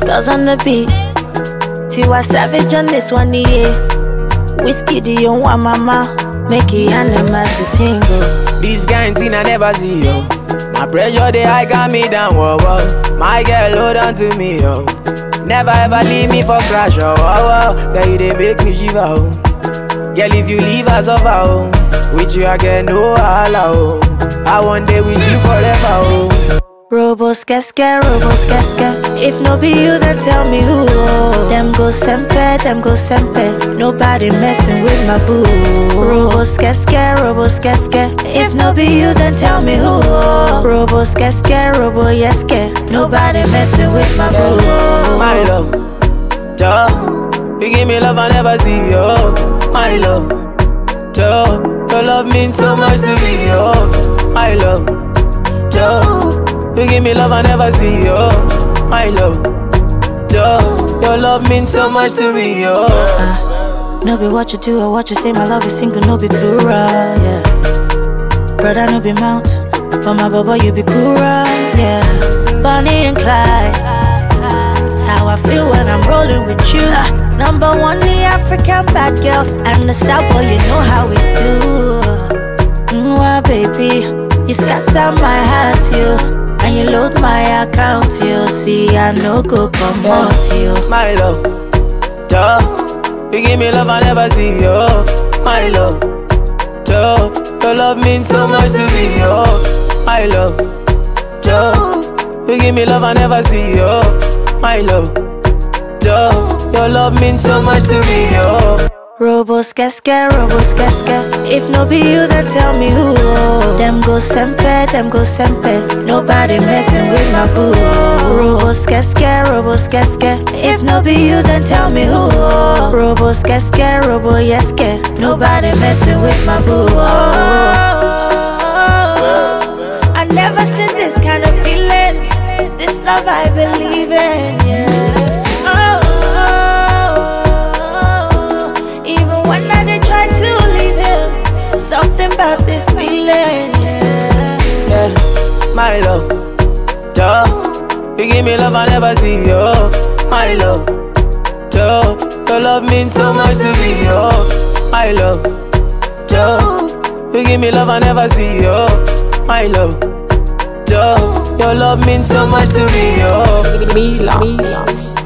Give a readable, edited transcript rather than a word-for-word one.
spells on the beat. Tiwa Savage on this one, yeah. Whiskey, the young one, mama. Make it animals to tingle. This kind thing I never see, yo. My pressure, the high got me down, whoa, whoa. My girl, hold on to me, yo. Never ever leave me for crash, oh, oh, oh. Girl, you they make me shiver, oh. Girl, if you leave us over, oh. With you, I get no holla, oh. I want day with you forever, oh. Robos casca, if no be you, then tell me who. Them go sempe, nobody messing with my boo. Robos casca, if no be you, then tell me who. Robos casca, nobody messing with my boo. My love, Joe, you give me love I never see, yo. My love, Joe, your love means so much to me, yo. My love, Joe, you give me love I never see, yo. My love, Joe, your love means so much to me, yo. No be what you do or what you say, my love is single, no be plural, yeah. Brother, no be mount, but my baba, you be cool, yeah. Bonnie and Clyde, that's how I feel when I'm rolling with you. Number one, the African bad girl, and the star boy, you know how we do. Mwah, baby, you scatter my heart, you. And you load my account, you see I no go come out, you. My love, Joe, you give me love I never see, yo. My love, Joe, your love means so much to me, yo. My love, Joe, you give me love I never see, yo. My love, Joe, your love means so much to me, yo. Robos casca, if no be you, then tell me who. Them go sempe, nobody messing with my boo. Robos casca, if no be you, then tell me who. Robos casca, nobody messing with my boo. I never seen this kind of feeling, this love I believe in, yeah. Something about this feeling, yeah. Yeah, my love, Joe, you give me love I never see, yo. My love, Joe, your love means so much to me, yo. My love, Joe, you give me love I never see, yo. My love, Joe, your love means so much to me, yo. Milan.